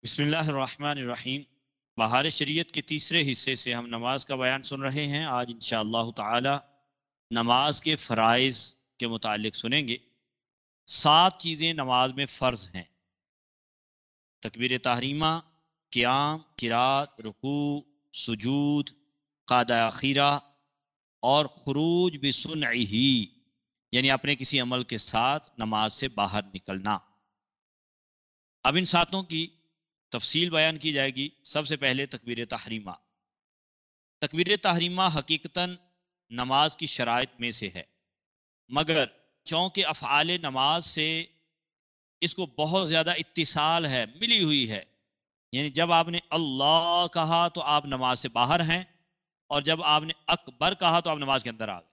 بسم اللہ الرحمن الرحیم۔ بہار شریعت کے تیسرے حصے سے ہم نماز کا بیان سن رہے ہیں۔ آج انشاءاللہ تعالی نماز کے فرائض کے متعلق سنیں گے۔ 7 چیزیں نماز میں فرض ہیں: تکبیر تحریمہ، قیام، قرات، رکوع، سجود، قعدہ اخیرہ اور خروج بسنعہ، یعنی اپنے کسی عمل کے ساتھ نماز سے باہر نکلنا۔ اب ان 7 کی تفصیل بیان کی جائے گی۔ سب سے پہلے تکبیر تحریمہ۔ تکبیر تحریمہ حقیقتاً نماز کی شرائط میں سے ہے، مگر چونکہ افعال نماز سے اس کو بہت زیادہ اتصال ہے، ملی ہوئی ہے، یعنی جب آپ نے اللہ کہا تو آپ نماز سے باہر ہیں، اور جب آپ نے اکبر کہا تو آپ نماز کے اندر آ گئے۔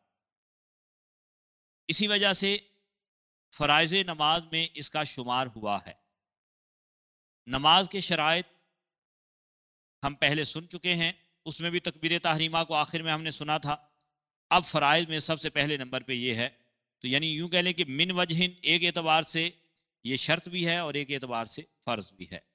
اسی وجہ سے فرائض نماز میں اس کا شمار ہوا ہے۔ نماز کے شرائط ہم پہلے سن چکے ہیں، اس میں بھی تکبیر تحریمہ کو آخر میں ہم نے سنا تھا۔ اب فرائض میں سب سے پہلے نمبر پہ یہ ہے، تو یعنی یوں کہہ لیں کہ من وجہن، ایک اعتبار سے یہ شرط بھی ہے اور ایک اعتبار سے فرض بھی ہے۔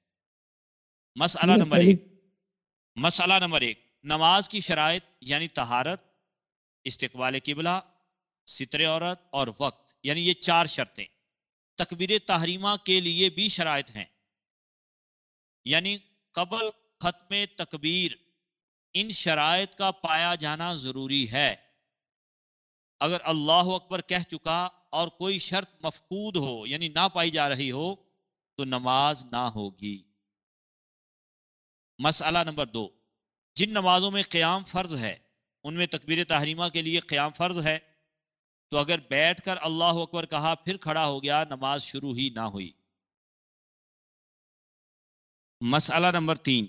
مسئلہ نمبر ایک، نماز کی شرائط یعنی طہارت، استقبال قبلہ، ستر عورت اور وقت، یعنی یہ 4 شرطیں تکبیر تحریمہ کے لیے بھی شرائط ہیں، یعنی قبل ختم تکبیر ان شرائط کا پایا جانا ضروری ہے۔ اگر اللہ اکبر کہہ چکا اور کوئی شرط مفقود ہو، یعنی نہ پائی جا رہی ہو، تو نماز نہ ہوگی۔ مسئلہ نمبر 2، جن نمازوں میں قیام فرض ہے ان میں تکبیر تحریمہ کے لیے قیام فرض ہے، تو اگر بیٹھ کر اللہ اکبر کہا پھر کھڑا ہو گیا، نماز شروع ہی نہ ہوئی۔ مسئلہ نمبر 3،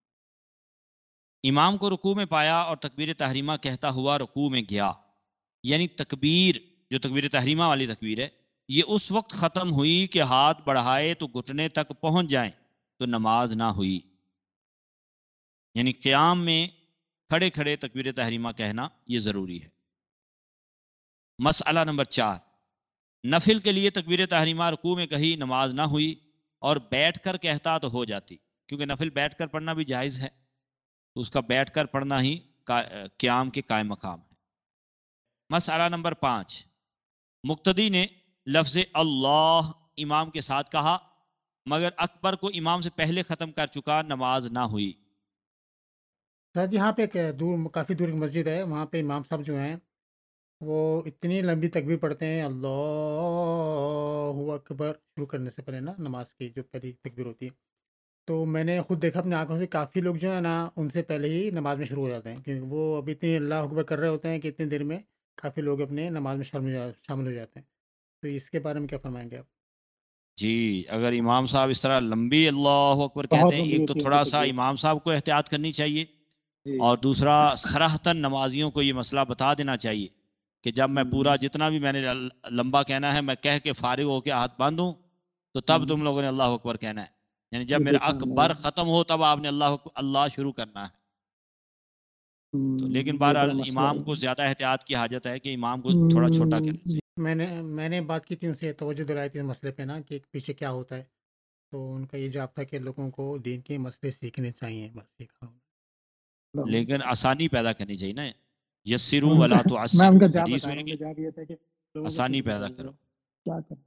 امام کو رکوع میں پایا اور تکبیر تحریمہ کہتا ہوا رکوع میں گیا، یعنی تکبیر جو تکبیر تحریمہ والی تکبیر ہے، یہ اس وقت ختم ہوئی کہ ہاتھ بڑھائے تو گھٹنے تک پہنچ جائیں، تو نماز نہ ہوئی۔ یعنی قیام میں کھڑے کھڑے تکبیر تحریمہ کہنا یہ ضروری ہے۔ مسئلہ نمبر 4، نفل کے لیے تکبیر تحریمہ رکوع میں کہی، نماز نہ ہوئی، اور بیٹھ کر کہتا تو ہو جاتی، کیونکہ نفل بیٹھ کر پڑھنا بھی جائز ہے، تو اس کا بیٹھ کر پڑھنا ہی قیام کے قائم مقام ہے۔ مسئلہ نمبر 5، مقتدی نے لفظ اللہ امام کے ساتھ کہا، مگر اکبر کو امام سے پہلے ختم کر چکا، نماز نہ ہوئی۔ سر یہاں پہ کافی دور ایک مسجد ہے، وہاں پہ امام صاحب جو ہیں وہ اتنی لمبی تکبیر پڑھتے ہیں، اللہ اکبر شروع کرنے سے پہلے نا، نماز کی جو پہلی تکبیر ہوتی ہے، تو میں نے خود دیکھا اپنی آنکھوں سے، کافی لوگ جو ہے نا ان سے پہلے ہی نماز میں شروع ہو جاتے ہیں، کیونکہ وہ ابھی اتنی اللہ اکبر کر رہے ہوتے ہیں کہ اتنی دیر میں کافی لوگ اپنے نماز میں شامل ہو جاتے ہیں۔ تو اس کے بارے میں کیا فرمائیں گے آپ؟ جی، اگر امام صاحب اس طرح لمبی اللہ اکبر کہتے بہت ہیں، لمبی ایک تو ہوتی ہے ان کی تھوڑا سا تکبیر۔ امام صاحب کو احتیاط کرنی چاہیے، جی اور دوسرا صراحتاً نمازیوں کو یہ مسئلہ بتا دینا چاہیے کہ جب میں پورا جتنا بھی میں نے لمبا کہنا ہے، میں کہہ کے فارغ ہو کے ہاتھ باندھوں، تو تب تم لوگوں نے اللہ اکبر کہنا ہے، یعنی جب یہ میرا دیکھا میں اکبر ختم ہو تب آپ نے اللہ شروع کرنا ہے۔ تو لیکن یہ بڑا بہرحال مسئلہ امام کو ہے۔ زیادہ احتیاط کی حاجت ہے کہ امام کو تھوڑا چھوٹا کہنا چاہیے۔ میں نے بات کی تھی ان سے، توجہ دلائی تھی اس مسئلے پہ نا کہ پیچھے کیا ہوتا ہے، تو ان کا یہ جواب تھا کہ لوگوں کو دین کے مسئلے سیکھنے چاہیے، بس یہ کہا۔ لیکن آسانی پیدا کرنی چاہیے نا، یسروا ان کا ولا میں ان کا تعسروا، جواب حدیث بتا میں رہا ہے ہوں، کہ ان کا جواب یہ تھا کہ لوگوں کو آسانی سیکھنا پیدا چاہیے کرو۔ کیا کریں۔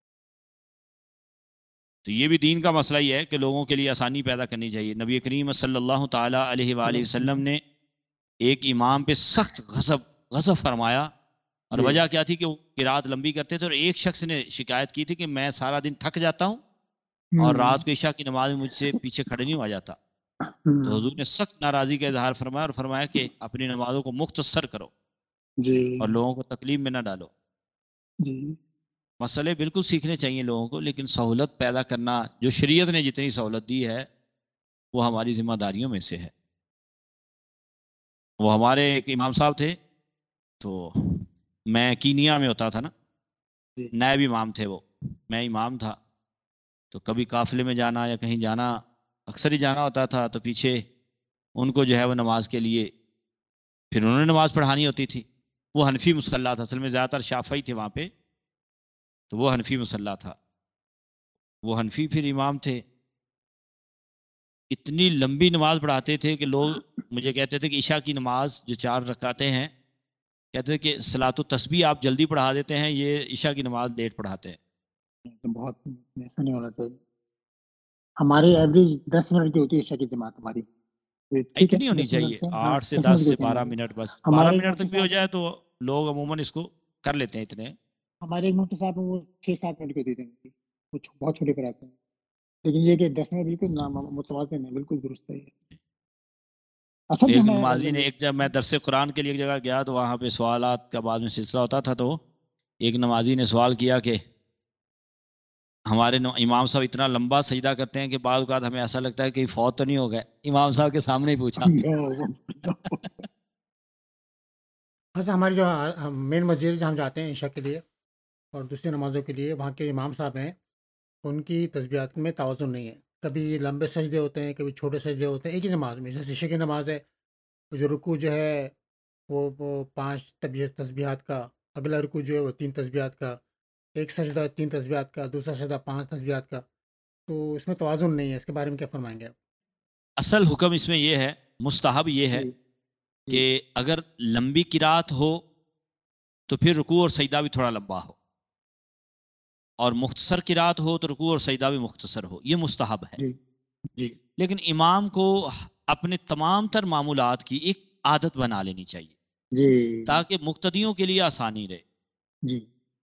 تو یہ بھی دین کا مسئلہ ہی ہے کہ لوگوں کے لیے آسانی پیدا کرنی چاہیے۔ نبی کریم صلی اللہ تعالیٰ علیہ وآلہ وسلم نے ایک امام پہ سخت غضب فرمایا، اور جی وجہ کیا تھی کہ وہ قرات لمبی کرتے تھے، اور ایک شخص نے شکایت کی تھی کہ میں سارا دن تھک جاتا ہوں اور رات کو عشاء کی نماز میں مجھ سے پیچھے کھڑے نہیں ہو جاتا۔ تو حضور نے سخت ناراضی کا اظہار فرمایا اور فرمایا کہ اپنی نمازوں کو مختصر کرو جی اور لوگوں کو تکلیف میں نہ ڈالو۔ جی مسئلے بالکل سیکھنے چاہیے لوگوں کو، لیکن سہولت پیدا کرنا، جو شریعت نے جتنی سہولت دی ہے وہ ہماری ذمہ داریوں میں سے ہے۔ وہ ہمارے ایک امام صاحب تھے، تو میں کینیا میں ہوتا تھا نا، جی نائب امام تھے وہ، میں امام تھا، تو کبھی قافلے میں جانا یا کہیں جانا، اکثر ہی جانا ہوتا تھا، تو پیچھے ان کو جو ہے وہ نماز کے لیے پھر انہوں نے نماز پڑھانی ہوتی تھی۔ وہ حنفی مصلی تھا، اصل میں زیادہ تر شافعی تھے وہاں پہ، تو وہ حنفی مصلی تھا، وہ حنفی پھر امام تھے، اتنی لمبی نماز پڑھاتے تھے کہ لوگ مجھے کہتے تھے کہ عشاء کی نماز جو 4 رکعتیں ہیں، کہتے تھے کہ صلاۃ التسبیح آپ جلدی پڑھا دیتے ہیں، یہ عشاء کی نماز لیٹ پڑھاتے ہیں۔ تو بہت ایسا نہیں ہونا چاہیے. ہماری ایوریج 10 منٹ کی ہوتی ہے عشاء کی جماعت ہماری. ٹھیک ہے اتنی ہونی 10 منٹ چاہیے، سے، ہاں 8 سے 10 10 منٹ کی سے ہوتی ہے 12 ہماری. منٹ بس، 12 ہمارے ایک منٹ مفتی تک بھی ہو صاحب جائے تو لوگ عموماً اس کو کر لیتے ہیں اتنے۔ ہمارے ایک مفتی صاحب وہ 6-7 منٹ کی ہوتی تھی، وہ بہت چھوٹے پڑھاتے ہیں. لیکن یہ کہ 10 منٹ بالکل متوازن ہے، بالکل درست ہے یہ. اصل ایک میں نمازی نے، ہمیں ایک جب میں درس قرآن کے لیے ایک جگہ گیا تو وہاں پہ سوالات کا بعد میں سلسلہ ہوتا تھا، تو ایک نمازی نے سوال کیا کہ ہمارے امام صاحب اتنا لمبا سجدہ کرتے ہیں کہ بعض اوقات ہمیں ایسا لگتا ہے کہ فوت تو نہیں ہو گئے۔ امام صاحب کے سامنے ہی پوچھا۔ اچھا ہماری جو مین مسجد جہاں ہم جاتے ہیں عشاء کے لیے اور دوسری نمازوں کے لیے، وہاں کے امام صاحب ہیں، ان کی تسبیحات میں توازن نہیں ہے. کبھی لمبے سجدے ہوتے ہیں، کبھی چھوٹے سجدے ہوتے ہیں ایک ہی نماز میں. جیسے عشاء کی نماز ہے، جو رکوع جو ہے وہ 5 تسبیحات کا، اگلا رکوع جو ہے وہ 3 تسبیحات کا، ایک سجدہ 3 تسبیحات کا، دوسرا سجدہ 5 تسبیحات کا. تو اس میں توازن نہیں ہے. اس کے بارے میں کیا فرمائیں گے آپ؟ اصل حکم اس میں یہ ہے، مستحب یہ ہے جی کہ اگر لمبی قرات ہو تو پھر رکوع اور سجدہ بھی تھوڑا لمبا ہو، اور مختصر قرات ہو تو رکوع اور سجدہ بھی مختصر ہو، یہ مستحب ہے. جی جی لیکن امام کو اپنے تمام تر معمولات کی ایک عادت بنا لینی چاہیے جی تاکہ مقتدیوں کے لیے آسانی رہے. جی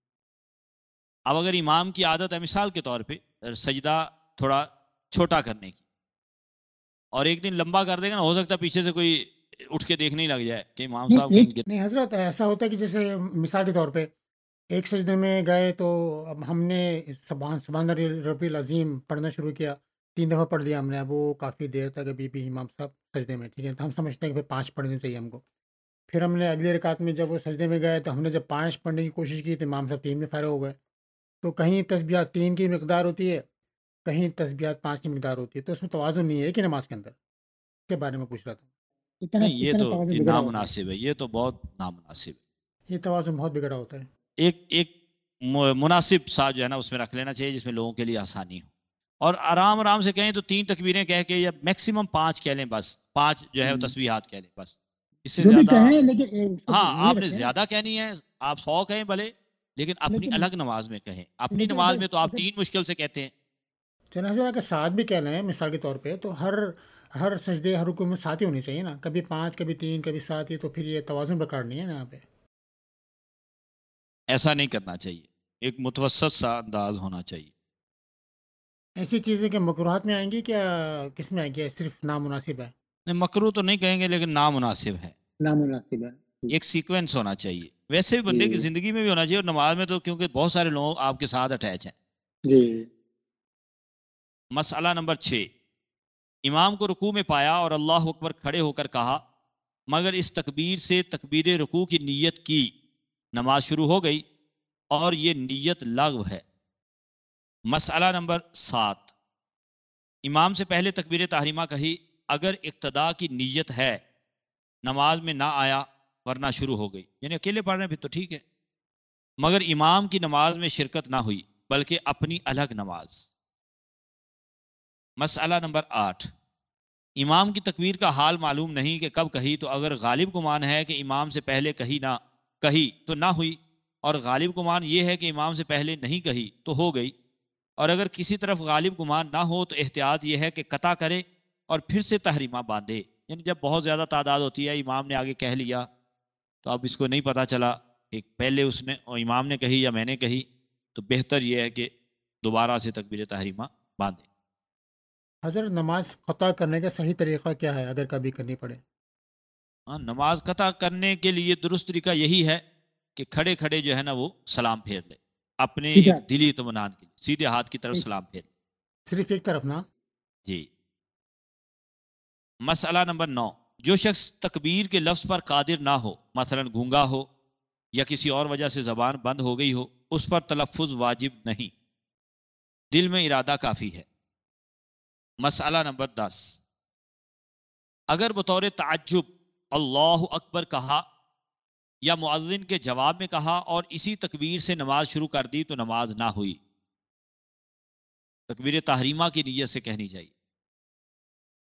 اب اگر امام کی عادت ہے مثال کے طور پہ سجدہ تھوڑا چھوٹا کرنے کی، اور ایک دن لمبا کر دے گا نا، ہو سکتا ہے پیچھے سے کوئی اٹھ کے دیکھنے ہی لگ جائے کہ امام صاحب کہیں گر۔ نہیں حضرت، ایسا ہوتا ہے کہ جیسے مثال کے طور پہ ایک سجدے میں گئے تو اب ہم نے سبحان ربی العظیم پڑھنا شروع کیا، 3 دفعہ پڑھ لیا ہم نے. اب وہ کافی دیر تک ابھی بھی امام صاحب سجدے میں، ٹھیک ہے، تو ہم سمجھتے ہیں کہ پھر 5 پڑھنے چاہیے ہم کو. پھر ہم نے اگلی رکعت میں جب وہ سجدے میں گئے تو ہم نے جب 5 پڑھنے کی کوشش کی تو امام صاحب 3 میں فارغ ہو گئے. تو کہیں تسبیحات 3 کی مقدار ہوتی ہے، کہیں تسبیحات 5 کی مقدار ہوتی ہے، تو اس میں توازن نہیں ہے ایک ہی نماز کے اندر. اس کے بارے میں پوچھ رہا تھا. نہیں، یہ اتنا تو توازن بگڑا ہوتا ہے. نامناسب ہے، یہ تو بہت نامناسب ہے۔ یہ توازن بہت بگڑا ہوتا ہے. ایک مناسب سا جو ہے نا اس میں رکھ لینا چاہیے جس میں لوگوں کے لیے آسانی ہو، اور آرام آرام سے کہیں تو 3 تکبیریں کہہ کے یا میکسیمم 5 کہہ لیں، بس 5 جو ہے تسبیحات کہہ لیں بس، اس سے جو بھی زیادہ۔ کہیں لیکن اس کو ہاں یہی آپ نے رکھیں. زیادہ کہنی ہے، آپ 100 کہیں بھلے، لیکن اپنی لیکن الگ نماز میں کہیں. اپنی لیکن نماز میں تو آپ اگر 3 مشکل سے کہتے ہیں۔ جنازہ کا 7 بھی کہہ لیں مثال کے طور پہ، تو ہر سجدے ہر رکوع میں 7 ہی ہونی چاہیے نا. کبھی 5 کبھی 3 کبھی 7 ہی، تو پھر یہ توازن برقرار نہیں ہے نا یہاں پہ. ایسا نہیں کرنا چاہیے، ایک متوسط سا انداز ہونا چاہیے۔ ایسی چیزیں کہ مکروہات میں آئیں گی کیا کس میں آئیں گی؟ صرف نامناسب ہے. نہیں، مکروہ تو نہیں کہیں گے لیکن نامناسب ہے، نامناسب ہے. ایک سیکوینس ہونا چاہیے. ویسے بھی بندے کی زندگی میں بھی ہونا چاہیے، اور نماز میں تو کیونکہ بہت سارے لوگ آپ کے ساتھ اٹیچ ہیں۔ جی مسئلہ نمبر 6، امام کو رکوع میں پایا اور اللہ اکبر کھڑے ہو کر کہا، مگر اس تکبیر سے تکبیر رکوع کی نیت کی، نماز شروع ہو گئی اور یہ نیت لغو ہے۔ مسئلہ نمبر 7، امام سے پہلے تکبیر تحریمہ کہی، اگر اقتداء کی نیت ہے، نماز میں نہ آیا ورنہ شروع ہو گئی، یعنی اکیلے پڑھ رہے ہیں پھر تو ٹھیک ہے، مگر امام کی نماز میں شرکت نہ ہوئی بلکہ اپنی الگ نماز۔ مسئلہ نمبر 8، امام کی تکبیر کا حال معلوم نہیں کہ کب کہی، تو اگر غالب گمان ہے کہ امام سے پہلے کہی تو نہ ہوئی، اور غالب گمان یہ ہے کہ امام سے پہلے نہیں کہی تو ہو گئی، اور اگر کسی طرف غالب گمان نہ ہو تو احتیاط یہ ہے کہ قطع کرے اور پھر سے تحریمہ باندھے. یعنی جب بہت زیادہ تعداد ہوتی ہے، امام نے آگے کہہ لیا تو اب اس کو نہیں پتا چلا کہ پہلے اس نے امام نے کہی یا میں نے کہی، تو بہتر یہ ہے کہ دوبارہ سے تکبیر تحریمہ باندھے. حضرت نماز قطع کرنے کا صحیح طریقہ کیا ہے اگر کبھی کرنی پڑے؟ نماز قطع کرنے کے لیے درست طریقہ یہی ہے کہ کھڑے کھڑے جو ہے نا وہ سلام پھیر لے، اپنے سیدھا ایک دلی اطمینان کے لیے سیدھے ہاتھ کی طرف سلام پھیر لے. صرف ایک طرف نا؟ جی. مسئلہ نمبر 9، جو شخص تکبیر کے لفظ پر قادر نہ ہو، مثلا گونگا ہو یا کسی اور وجہ سے زبان بند ہو گئی ہو، اس پر تلفظ واجب نہیں، دل میں ارادہ کافی ہے. مسئلہ نمبر 10، اگر بطور تعجب اللہ اکبر کہا یا مؤذن کے جواب میں کہا اور اسی تکبیر سے نماز شروع کر دی تو نماز نہ ہوئی، تکبیر تحریمہ کی نیت سے کہنی چاہیے.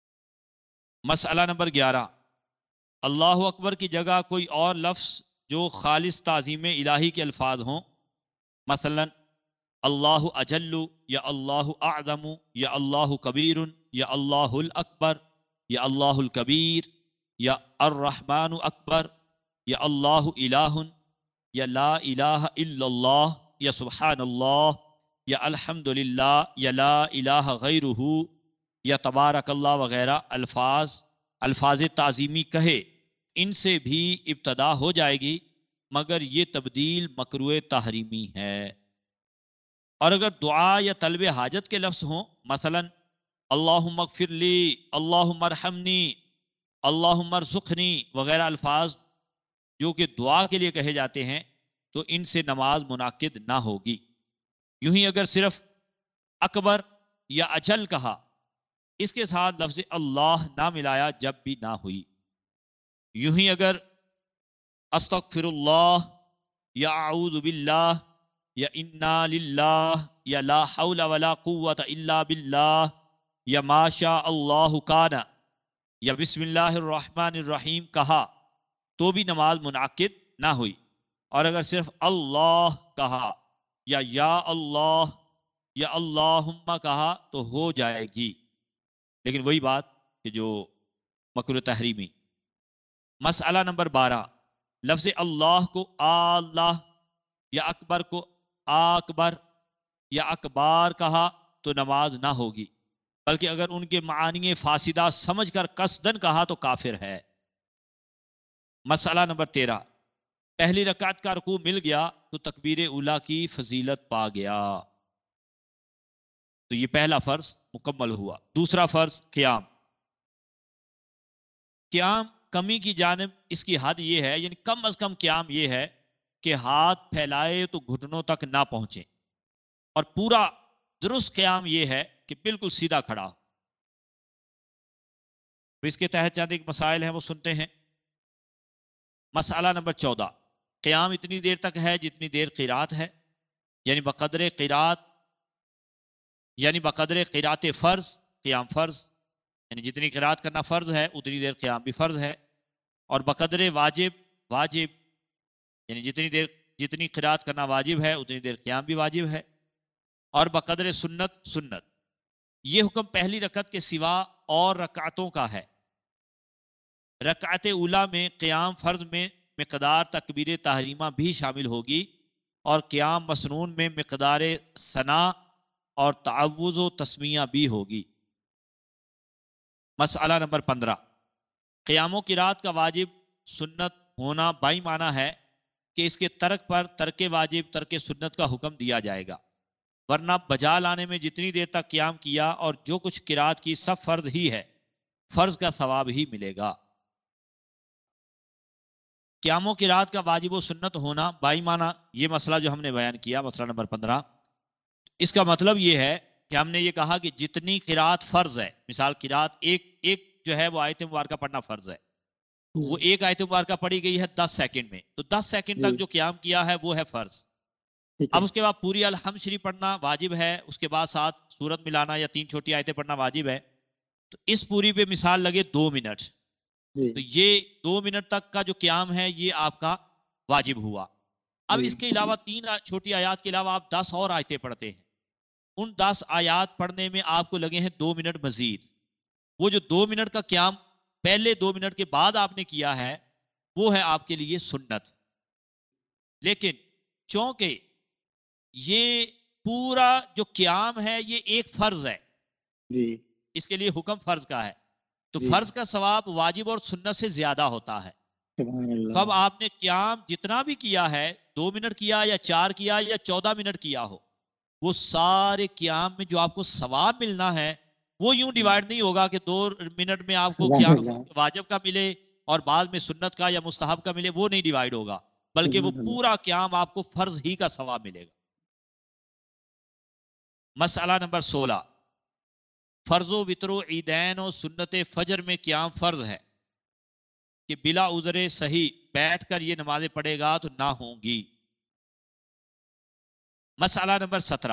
مسئلہ نمبر 11، اللہ اکبر کی جگہ کوئی اور لفظ جو خالص تعظیم الہی کے الفاظ ہوں، مثلا اللہ اجل، یا اللہ اعظم، یا اللہ کبیر، یا اللہ الاکبر، یا اللہ الکبیر، یا الرحمن اکبر، یا اللہ الہ، یا لا الہ الا اللہ، یا سبحان اللہ، یا الحمد للہ، یا لا الہ غیرہ، یا تبارک اللہ وغیرہ الفاظ تعظیمی کہے، ان سے بھی ابتدا ہو جائے گی، مگر یہ تبدیل مکروہ تحریمی ہے۔ اور اگر دعا یا طلب حاجت کے لفظ ہوں، مثلا اللہم اغفر لی، اللہم ارحمنی، اللہم ارزقنی وغیرہ الفاظ جو کہ دعا کے لیے کہے جاتے ہیں، تو ان سے نماز منعقد نہ ہوگی۔ یوں ہی اگر صرف اکبر یا اجل کہا، اس کے ساتھ لفظ اللہ نہ ملایا جب بھی نہ ہوئی۔ یوں ہی اگر استغفر اللہ، یا اعوذ باللہ، یا انا للہ، یا لا حول ولا قوت الا باللہ، یا ما شاء اللہ کان، یا بسم اللہ الرحمن الرحیم کہا تو بھی نماز منعقد نہ ہوئی۔ اور اگر صرف اللہ کہا، یا اللہ، یا اللہم کہا تو ہو جائے گی، لیکن وہی بات کہ جو مکروہ تحریمی۔ مسئلہ نمبر 12، لفظ اللہ کو اللہ، یا اکبر کو اکبر، یا اکبار کہا تو نماز نہ ہوگی، بلکہ اگر ان کے معانی فاسدہ سمجھ کر قصدن کہا تو کافر ہے۔ مسئلہ نمبر 13، پہلی رکعت کا رکوع مل گیا تو تکبیر اولیٰ کی فضیلت پا گیا، تو یہ پہلا فرض مکمل ہوا۔ دوسرا فرض قیام۔ قیام کمی کی جانب اس کی حد یہ ہے، یعنی کم از کم قیام یہ ہے کہ ہاتھ پھیلائے تو گھٹنوں تک نہ پہنچے، اور پورا درست قیام یہ ہے کہ بالکل سیدھا کھڑا ہو۔ اس کے تحت چند ایک مسائل ہیں، وہ سنتے ہیں۔ مسئلہ نمبر 14، قیام اتنی دیر تک ہے جتنی دیر قرات ہے، یعنی بقدر قرات فرض قیام فرض، یعنی جتنی قرات کرنا فرض ہے اتنی دیر قیام بھی فرض ہے، اور بقدر واجب یعنی جتنی قرات کرنا واجب ہے اتنی دیر قیام بھی واجب ہے، اور بقدر سنت۔ یہ حکم پہلی رکعت کے سوا اور رکعتوں کا ہے۔ رکعت اولیٰ میں قیام فرض میں مقدار تکبیر تحریمہ بھی شامل ہوگی، اور قیام مسنون میں مقدار ثنا اور تعوذ و تسمیہ بھی ہوگی۔ مسئلہ نمبر 15، قیام و قرات کا واجب سنت ہونا بائی معنی ہے کہ اس کے ترک پر ترک واجب ترک سنت کا حکم دیا جائے گا، ورنہ بجا لانے میں جتنی دیر تک قیام کیا اور جو کچھ قرات کی سب فرض ہی ہے، فرض کا ثواب ہی ملے گا۔ قیام و قرات کا واجب و سنت ہونا بائی معنی، یہ مسئلہ جو ہم نے بیان کیا، مسئلہ نمبر 15، اس کا مطلب یہ ہے کہ ہم نے یہ کہا کہ جتنی قرات فرض ہے، مثال قرات ایک جو ہے وہ آیت مبارکہ پڑھنا فرض ہے، وہ ایک آیت مبارکہ پڑھی گئی ہے 10 سیکنڈ میں، تو 10 سیکنڈ تک جو قیام کیا ہے وہ ہے فرض۔ اب اس کے بعد پوری الحمد شریف پڑھنا واجب ہے، اس کے بعد ساتھ سورت ملانا یا 3 چھوٹی آیتیں پڑھنا واجب ہے، تو اس پوری پہ مثال لگے 2 منٹ، تو یہ 2 منٹ تک کا جو قیام ہے یہ آپ کا واجب ہوا۔ اب اس کے علاوہ 3 چھوٹی آیات کے علاوہ آپ 10 اور آیتیں پڑھتے ہیں، ان 10 آیات پڑھنے میں آپ کو لگے ہیں 2 منٹ مزید۔ وہ جو 2 منٹ کا قیام پہلے 2 منٹ کے بعد آپ نے کیا ہے وہ ہے آپ کے لیے سنت، لیکن چونکہ یہ پورا جو قیام ہے یہ ایک فرض ہے، اس کے لیے حکم فرض کا ہے، تو فرض کا ثواب واجب اور سنت سے زیادہ ہوتا ہے۔ تو اب آپ نے قیام جتنا بھی کیا ہے، 2 منٹ کیا یا 4 کیا یا 14 منٹ کیا ہو، وہ سارے قیام میں جو آپ کو ثواب ملنا ہے وہ یوں ڈیوائیڈ نہیں ہوگا کہ 2 منٹ میں آپ کو قیام واجب کا ملے اور بعد میں سنت کا یا مستحب کا ملے، وہ نہیں ڈیوائیڈ ہوگا، بلکہ وہ پورا قیام آپ کو فرض ہی کا ثواب ملے گا۔ مسئلہ نمبر 16، فرض و وتر و عیدین و سنت فجر میں قیام فرض ہے کہ بلا عذر صحیح بیٹھ کر یہ نمازیں پڑھے گا تو نہ ہوں گی۔ مسئلہ نمبر 17،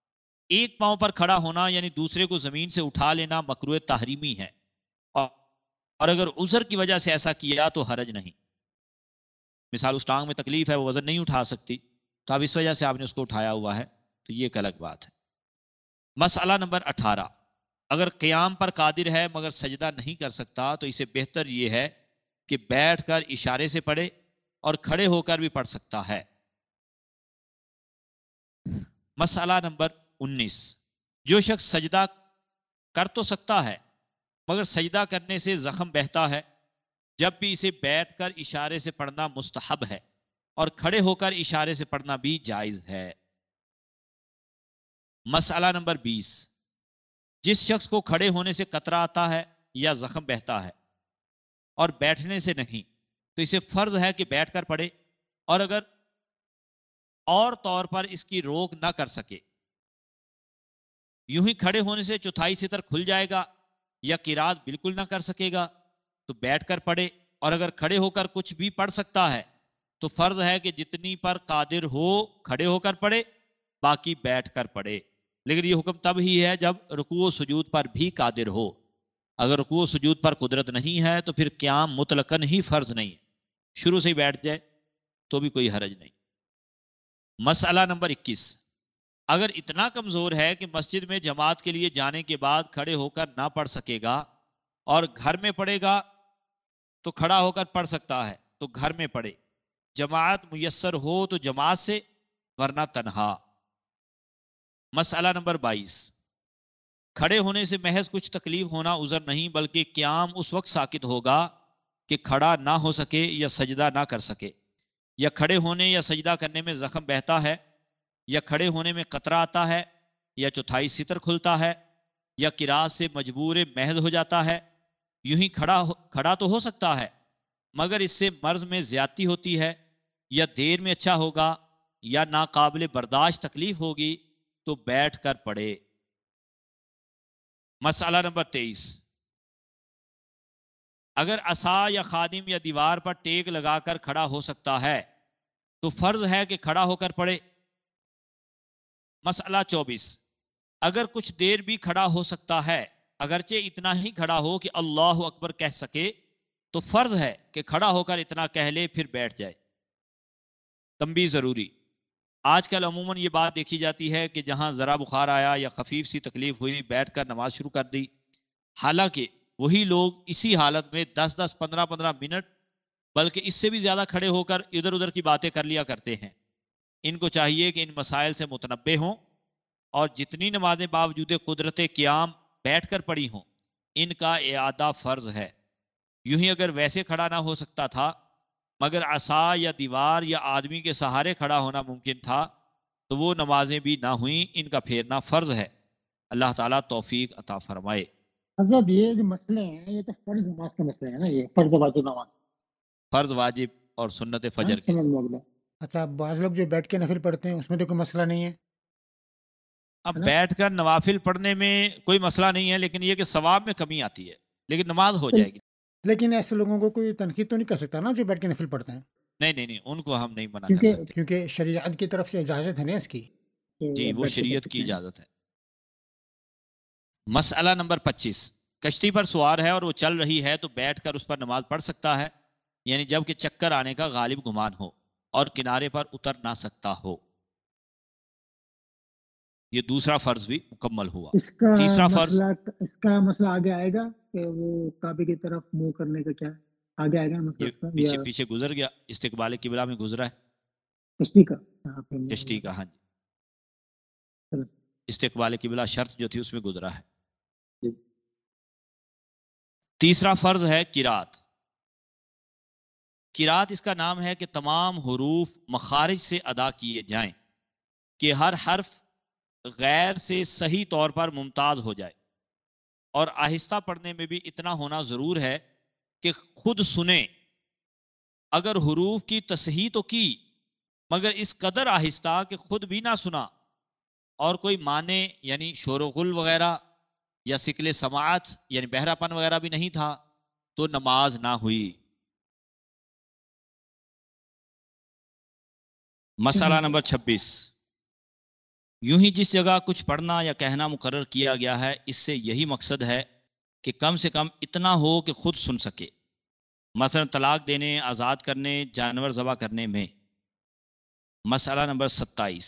ایک پاؤں پر کھڑا ہونا یعنی دوسرے کو زمین سے اٹھا لینا مکروہ تحریمی ہے، اور اور اگر عذر کی وجہ سے ایسا کیا تو حرج نہیں. مثال اس ٹانگ میں تکلیف ہے، وہ وزن نہیں اٹھا سکتی، تو اب اس وجہ سے آپ نے اس کو اٹھایا ہوا ہے، تو یہ ایک الگ بات ہے. مسئلہ نمبر 18، اگر قیام پر قادر ہے مگر سجدہ نہیں کر سکتا تو اسے بہتر یہ ہے کہ بیٹھ کر اشارے سے پڑھے اور کھڑے ہو کر بھی پڑھ سکتا ہے. مسئلہ نمبر 19، جو شخص سجدہ کر تو سکتا ہے مگر سجدہ کرنے سے زخم بہتا ہے، جب بھی اسے بیٹھ کر اشارے سے پڑھنا مستحب ہے اور کھڑے ہو کر اشارے سے پڑھنا بھی جائز ہے. مسئلہ نمبر 20، جس شخص کو کھڑے ہونے سے قطرہ آتا ہے یا زخم بہتا ہے اور بیٹھنے سے نہیں، تو اسے فرض ہے کہ بیٹھ کر پڑھے، اور اگر اور طور پر اس کی روک نہ کر سکے، یوں ہی کھڑے ہونے سے چوتھائی ستر کھل جائے گا یا قرات بالکل نہ کر سکے گا تو بیٹھ کر پڑھے، اور اگر کھڑے ہو کر کچھ بھی پڑھ سکتا ہے تو فرض ہے کہ جتنی پر قادر ہو کھڑے ہو کر پڑھے، باقی بیٹھ کر پڑھے. لیکن یہ حکم تب ہی ہے جب رکوع و سجود پر بھی قادر ہو. اگر رکوع و سجود پر قدرت نہیں ہے تو پھر قیام مطلقاً ہی فرض نہیں ہے، شروع سے ہی بیٹھ جائے تو بھی کوئی حرج نہیں. مسئلہ نمبر 21، اگر اتنا کمزور ہے کہ مسجد میں جماعت کے لیے جانے کے بعد کھڑے ہو کر نہ پڑھ سکے گا اور گھر میں پڑھے گا تو کھڑا ہو کر پڑھ سکتا ہے، تو گھر میں پڑھے، جماعت میسر ہو تو جماعت سے ورنہ تنہا. مسئلہ نمبر 22، کھڑے ہونے سے محض کچھ تکلیف ہونا عذر نہیں، بلکہ قیام اس وقت ساقط ہوگا کہ کھڑا نہ ہو سکے یا سجدہ نہ کر سکے، یا کھڑے ہونے یا سجدہ کرنے میں زخم بہتا ہے، یا کھڑے ہونے میں قطرہ آتا ہے، یا چوتھائی ستر کھلتا ہے، یا قرات سے مجبور محض ہو جاتا ہے. یوں ہی کھڑا تو ہو سکتا ہے مگر اس سے مرض میں زیادتی ہوتی ہے، یا دیر میں اچھا ہوگا، یا ناقابل برداشت تکلیف ہوگی تو بیٹھ کر پڑھے. مسئلہ نمبر 23، اگر عصا یا خادم یا دیوار پر ٹیک لگا کر کھڑا ہو سکتا ہے تو فرض ہے کہ کھڑا ہو کر پڑھے. مسئلہ 24، اگر کچھ دیر بھی کھڑا ہو سکتا ہے اگرچہ اتنا ہی کھڑا ہو کہ اللہ اکبر کہہ سکے تو فرض ہے کہ کھڑا ہو کر اتنا کہہ لے پھر بیٹھ جائے. تنبیہ ضروری، آج کل عموماً یہ بات دیکھی جاتی ہے کہ جہاں ذرا بخار آیا یا خفیف سی تکلیف ہوئی بیٹھ کر نماز شروع کر دی، حالانکہ وہی لوگ اسی حالت میں 10-10 15-15 منٹ بلکہ اس سے بھی زیادہ کھڑے ہو کر ادھر ادھر کی باتیں کر لیا کرتے ہیں. ان کو چاہیے کہ ان مسائل سے متنبہ ہوں اور جتنی نمازیں باوجود قدرت قیام بیٹھ کر پڑھی ہوں ان کا اعادہ فرض ہے. یوں ہی اگر ویسے کھڑا نہ ہو سکتا تھا مگر عصا یا دیوار یا آدمی کے سہارے کھڑا ہونا ممکن تھا تو وہ نمازیں بھی نہ ہوئیں، ان کا پھیرنا فرض ہے. اللہ تعالیٰ توفیق عطا فرمائے. حضرت یہ جو مسئلے ہیں یہ تو فرض نماز کے مسئلے ہیں نا، یہ فرض واجب نماز. فرض واجب اور سنت فجر کے. اچھا، بعض لوگ جو بیٹھ کے نفل پڑھتے ہیں اس میں تو کوئی مسئلہ نہیں ہے. اب بیٹھ کر نوافل پڑھنے میں کوئی مسئلہ نہیں ہے، لیکن یہ کہ ثواب میں کمی آتی ہے، لیکن نماز ہو جائے گی. لیکن ایسے لوگوں کو کوئی تنقید تو نہیں کر سکتا نا جو بیٹھ کے نفل پڑھتے ہیں. نہیں، ان کو ہم نہیں منع کر سکتے کیونکہ شریعت کی طرف سے اجازت ہے نا اس کی. جی، وہ شریعت کی اجازت ہے. مسئلہ نمبر 25، کشتی پر سوار ہے اور وہ چل رہی ہے تو بیٹھ کر اس پر نماز پڑھ سکتا ہے، یعنی جب کہ چکر آنے کا غالب گمان ہو اور کنارے پر اتر نہ سکتا ہو. یہ دوسرا فرض بھی مکمل ہوا. تیسرا فرض، اس کا مسئلہ آگے آئے گا کہ وہ کعبے کی طرف منہ کرنے کا کیا آگے آئے گا مسئلہ. پیچھے گزر گیا، استقبال قبلہ میں گزرا ہے کشتی کا. ہاں جی، استقبال قبلہ شرط جو تھی اس میں گزرا ہے. تیسرا فرض ہے قرات. قرات اس کا نام ہے کہ تمام حروف مخارج سے ادا کیے جائیں کہ ہر حرف غیر سے صحیح طور پر ممتاز ہو جائے، اور آہستہ پڑھنے میں بھی اتنا ہونا ضرور ہے کہ خود سنیں. اگر حروف کی تصحیح تو کی مگر اس قدر آہستہ کہ خود بھی نہ سنا اور کوئی معنی یعنی شور و غل وغیرہ یا سکل سماعت یعنی بہرا پن وغیرہ بھی نہیں تھا تو نماز نہ ہوئی. مسئلہ نمبر 26، یوں ہی جس جگہ کچھ پڑھنا یا کہنا مقرر کیا گیا ہے اس سے یہی مقصد ہے کہ کم سے کم اتنا ہو کہ خود سن سکے، مثلا طلاق دینے، آزاد کرنے، جانور ذبح کرنے میں۔ مسئلہ نمبر 27،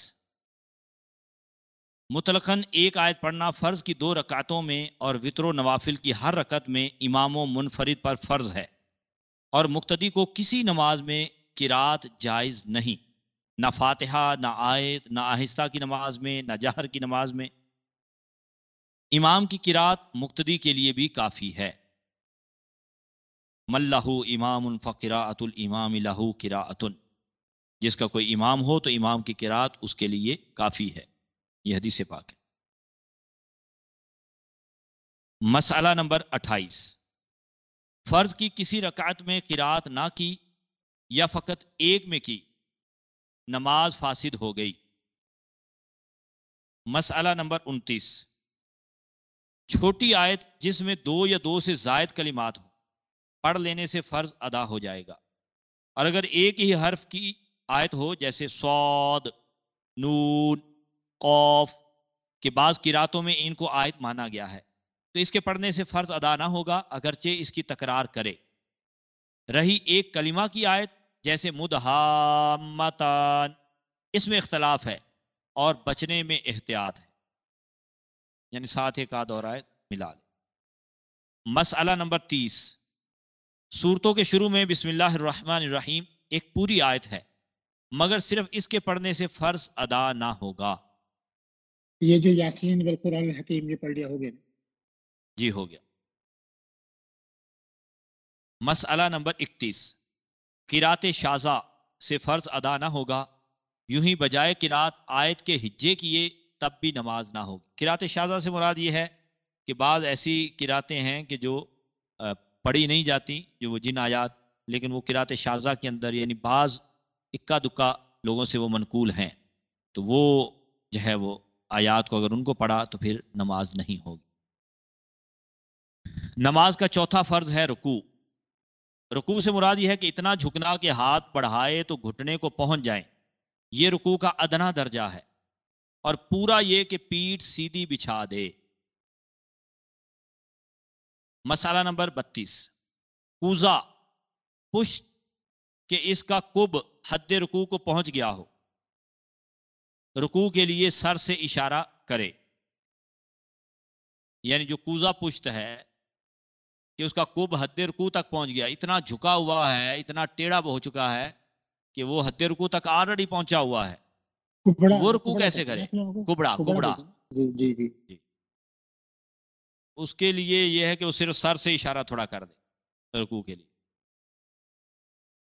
مطلقاً ایک آیت پڑھنا فرض کی 2 رکعتوں میں اور وتر و نوافل کی ہر رکعت میں امام و منفرد پر فرض ہے، اور مقتدی کو کسی نماز میں قرات جائز نہیں، نہ فاتحہ، نہ آیت، نہ آہستہ کی نماز میں، نہ جہر کی نماز میں۔ امام کی قرات مقتدی کے لیے بھی کافی ہے۔ من لہ امام فقراءۃ الامام لہ قراءۃ، جس کا کوئی امام ہو تو امام کی قرات اس کے لیے کافی ہے، یہ حدیث پاک ہے۔ مسئلہ نمبر 28، فرض کی کسی رکعت میں قرات نہ کی یا فقط ایک میں کی، نماز فاسد ہو گئی۔ مسئلہ نمبر 29، چھوٹی آیت جس میں 2 یا 2 سے زائد کلمات ہوں، پڑھ لینے سے فرض ادا ہو جائے گا، اور اگر ایک ہی حرف کی آیت ہو جیسے صاد، نون، قاف کہ بعض قراتوں میں ان کو آیت مانا گیا ہے، تو اس کے پڑھنے سے فرض ادا نہ ہوگا اگرچہ اس کی تکرار کرے۔ رہی ایک کلمہ کی آیت جیسے مدہامتان، اس میں اختلاف ہے اور بچنے میں احتیاط ہے، یعنی ساتھ ایک آدھ اور آیت ملا لے۔ مسئلہ نمبر 30، سورتوں کے شروع میں بسم اللہ الرحمن الرحیم ایک پوری آیت ہے، مگر صرف اس کے پڑھنے سے فرض ادا نہ ہوگا۔ یہ جو یاسین والقرآن الحکیم یہ پڑھ لیا ہو گیا؟ جی ہو گیا۔ مسئلہ نمبر 31، قرات شاذہ سے فرض ادا نہ ہوگا، یوں ہی بجائے قرات آیت کے ہجے کیے تب بھی نماز نہ ہوگی۔ قرات شاذہ سے مراد یہ ہے کہ بعض ایسی قراتیں ہیں کہ جو پڑھی نہیں جاتی، جو وہ جن آیات، لیکن وہ قرات شاذہ کے اندر یعنی بعض اکا دکا لوگوں سے وہ منقول ہیں، تو وہ جو ہے وہ آیات کو اگر ان کو پڑھا تو پھر نماز نہیں ہوگی۔ نماز کا چوتھا فرض ہے رکوع۔ رکوع سے مراد یہ ہے کہ اتنا جھکنا کہ ہاتھ بڑھائے تو گھٹنے کو پہنچ جائیں، یہ رکوع کا ادنا درجہ ہے، اور پورا یہ کہ پیٹھ سیدھی بچھا دے۔ مسئلہ نمبر 32، کوزہ، پشت کہ اس کا کب حد رکوع کو پہنچ گیا ہو، رکوع کے لیے سر سے اشارہ کرے، یعنی جو کوزہ پشت ہے کہ اس کا کب حد رکوع تک پہنچ گیا، اتنا جھکا ہوا ہے، اتنا ٹیڑھا ہو چکا ہے کہ وہ حد رکوع تک آلریڈی پہنچا ہوا ہے، تو وہ رکوع کیسے کرے؟ کبڑا جی جی، اس کے لیے یہ ہے کہ وہ صرف سر سے اشارہ تھوڑا کر دے رکوع کے لیے۔